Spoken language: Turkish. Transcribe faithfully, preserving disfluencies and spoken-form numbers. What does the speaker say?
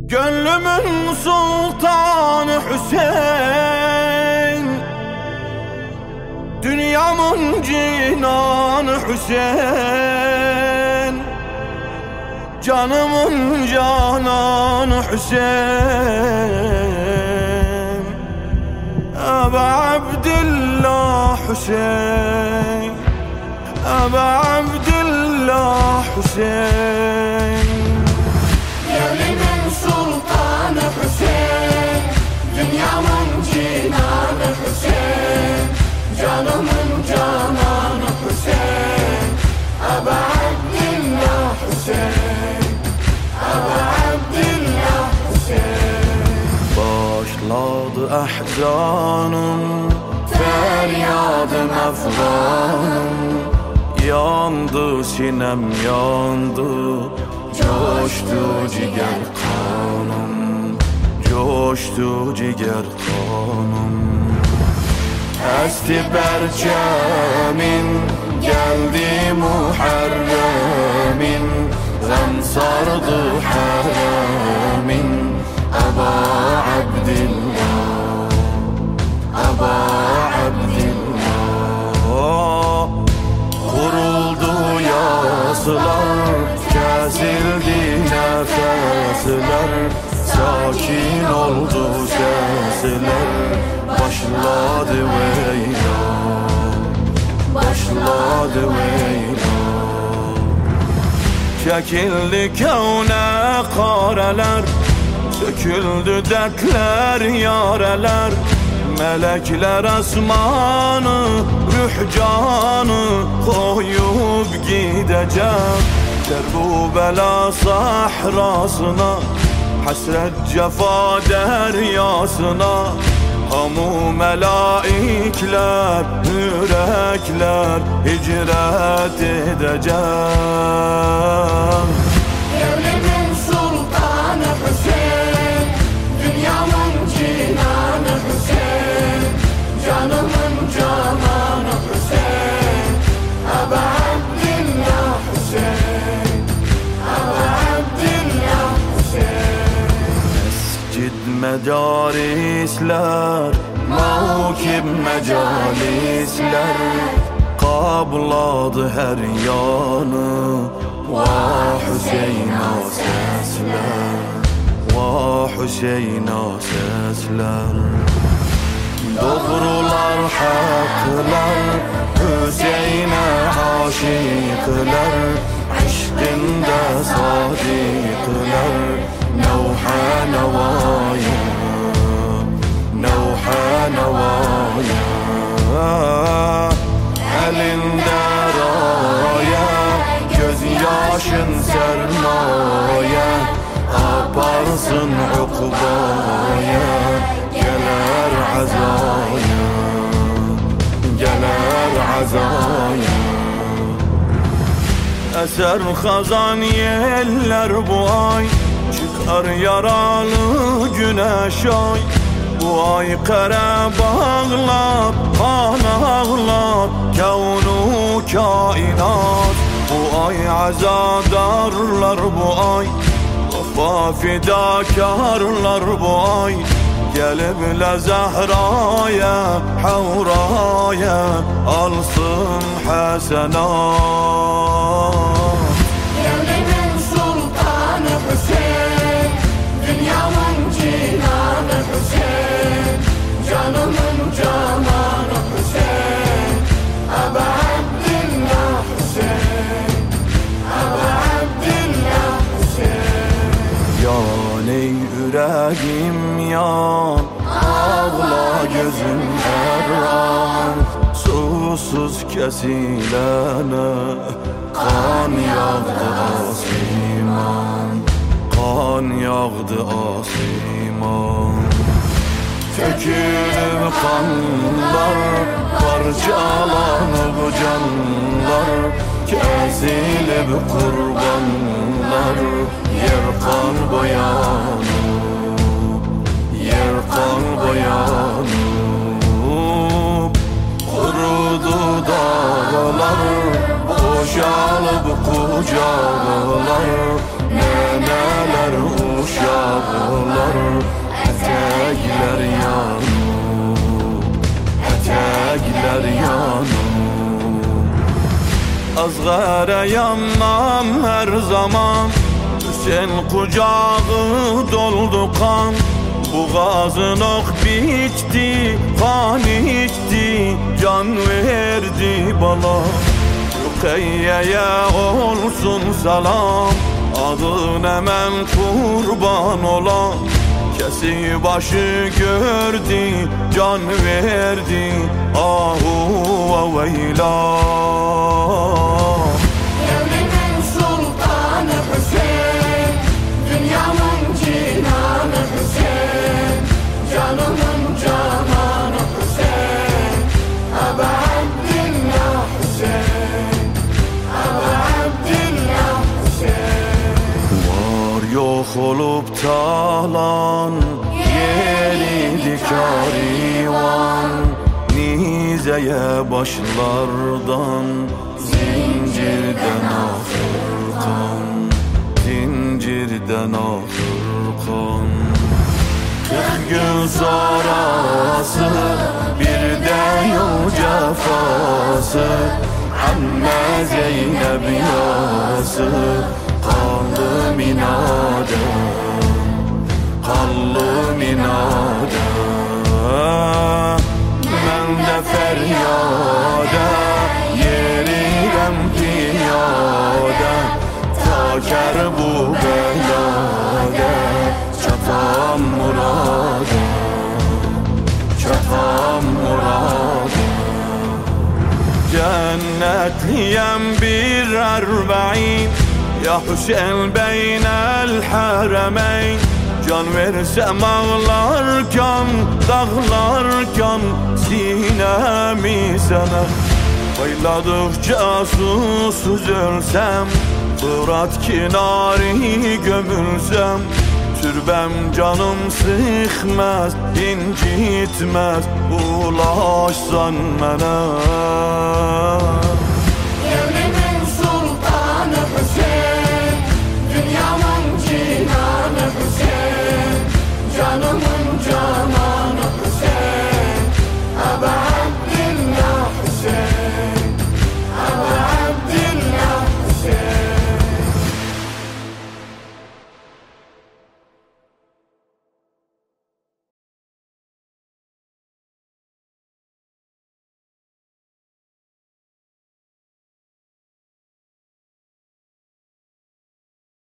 Gönlümün sultanı Hüseyin, dünyamın cinanı Hüseyin, canımın cananı Hüseyin, Ebu Abdillah Hüseyin, Ebu Abdillah Hüseyin. Gönlümün sultanı Hüseyin, dünyamın cinanı Hüseyin, canımın cananı Hüseyin, Ebu Abdillah Hüseyin, Ebu Abdillah Hüseyin. Başladı ahzanım, feryadım efganım, yandı sinem yandı, coştu ciger kanım, coştu ciger kanım. Esti berçemin, geldi Muharremin, gam sardı haremin, Eba Abdillah, Eba Abdillah. Kuruldu yaslar, kesildi nefesler, sakin oldu sesler, başladı veylan, başladı veylan. Çekildi kevne kareler, söküldü dertler yareler, melekler asmanı, ruh canı koyup gidecek Kerbela sahrasına, hasret cefa deryasına. Hamu melaikler, yürekler hicret edecek. Gönlümün sultanı Hüseyin, dünyamın cinanı Hüseyin, canımın cananı Hüseyin, Ebu Abdillah Hüseyin, Ebu Abdillah Hüseyin. Mescid mecarisler, mevkib mecalisler, kabladı her yanı, vah Hüseyin'a sesler, vah Hüseyin'a sesler. Doğrular haklar, Hüseyin'e aşıklar, aşkında sadıklar, nevha nevaya, nevha nevaya. Elinde raya, gözyaşın sermaye, aparsın ukbaya, geler azaya, geler azaya. Eser hazan yeller bu ay, çıkar yaralı güneş ay. Bu ay kara bağlar, kan ağlar, kevnu kainat. Bu ay azadarlar bu ay, vefa fidakarlar bu ay. Gelip le Zehra'ya, Havra'ya alsın hasenat. Gönlümün sultanı Hüseyin, dünyamın cinanı Hüseyin, canımın cananı Hüseyin, Ebu Abdillah Hüseyin, Ebu Abdillah Hüseyin. Yan ey yüreğim yan, ağla gözüm her an, susuz kesilene kan yağdı asiman, kan yağdı asiman. Tökülüp kanlar, parçalanıp canlar, kesilip kurbanlar, yer kan boyanıp, yer kan boyanıp. Kurudu dağlar, boşalıp kucaklar, neneler uşağı. azgara yanmam her zaman. Hüseyin kucağı doldu kan, boğazın ok biçti, kan içti, can verdi bana. Rukiye'ye olsun selam, adın hemen kurban olan. Kesi başı gördü, can verdi, ahu veyla. Evlimin sultanı Hüseyin, dünyamın cinanı Hüseyin, canımın cananı Hüseyin, Ebe Abdillah Hüseyin, Ebe Abdillah Hüseyin. Var yok olup talan, yeri karivan, nizeye başlardan, zincirden ahırkan, zincirden ahırkan. Kırk gün sonrası, bir de yol cefası, Amme Zeynep yası, kaldı minadım, kaldı minadım. Ben de feryada, yerim piyade, taker bu belade, çatam murada, çatam murada. Cennetliyem bir erbe'in, ya Hüseyin beynel haremeyn. Can versem ağlarken, dağlarken, sinemi sana. Bayladıkça susuz ölsem, Fırat kinari gömülsem, türbem canım sıkmaz, incitmez, ulaşsan bana.